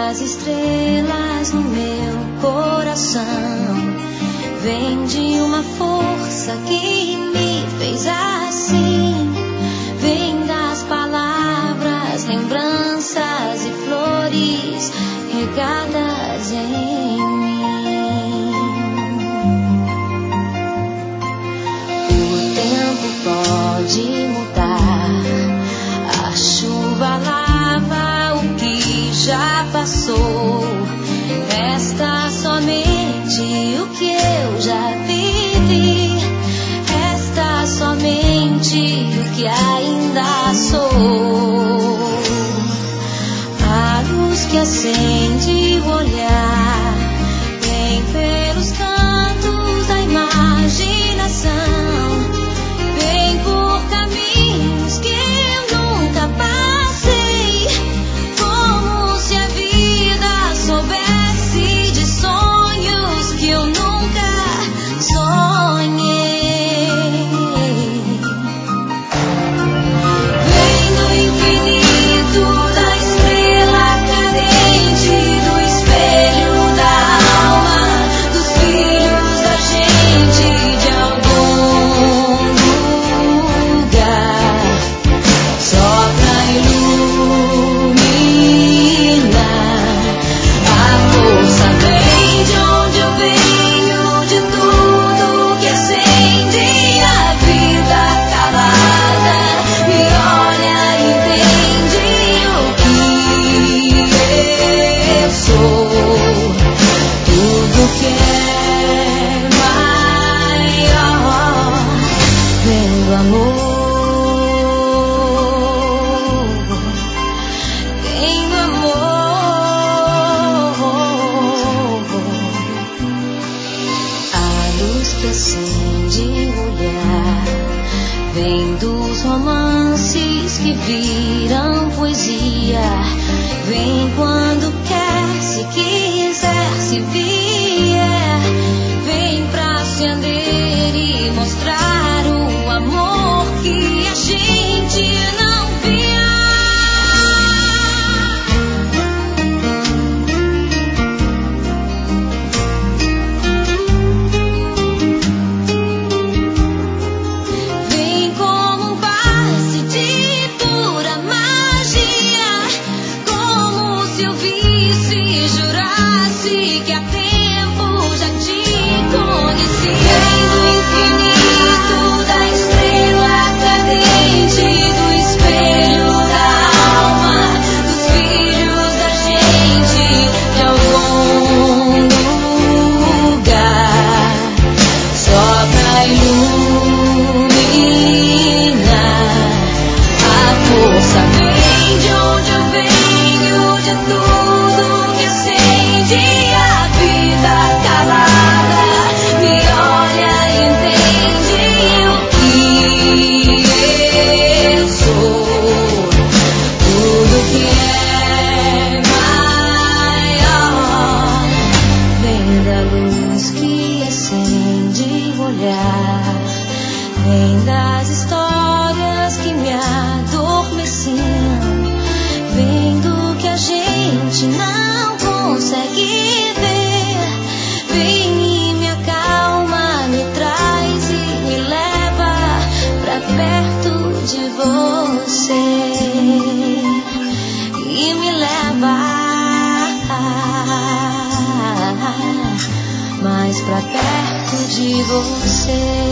das estrelas no meu coração, vem de uma força que me fez assim, vem das palavras, lembranças e flores regadas em mim. O tempo pode mudar, a chuva lava o que já passou, resta somente o que eu já vivi, resta somente o que ainda sou. A luz que acende o olhar vem pelos cantos da imaginação, vem por caminhos que eu nunca passei, como se a vida soubesse de sonhos que eu nunca sonhei. Vem do infinito, da estrela cadente, do espelho da alma, dos filhos da gente, de algum lugar, só pra iluminar. A força vem de onde eu venho, de tudo que acende a vida calada, me olha e entende o que eu sou. Tudo que é maior vem do amor, vem do amor. A luz que acende o olhar vem dos romances que viram poesia, vem quando quer, se quiser, se vier, vem pra acender e mostrar o amor que a gente não via. Vem como um passe de pura magia, como se eu visse e jurasse que há tempo já te conheci. Vem do infinito, da estrela cadente, do espelho da alma, dos filhos da gente, de algum lugar, só pra iluminar. A força vem de onde eu venho, de tudo que acende a vida calada, me olha e entende o que eu sou. Tudo que é maior vem da luz que acende o olhar, vem das histórias que me adormeciam, vem do que a gente não consegue ver, vem e me acalma, me traz e me leva pra perto de você, e me leva mais pra perto de você.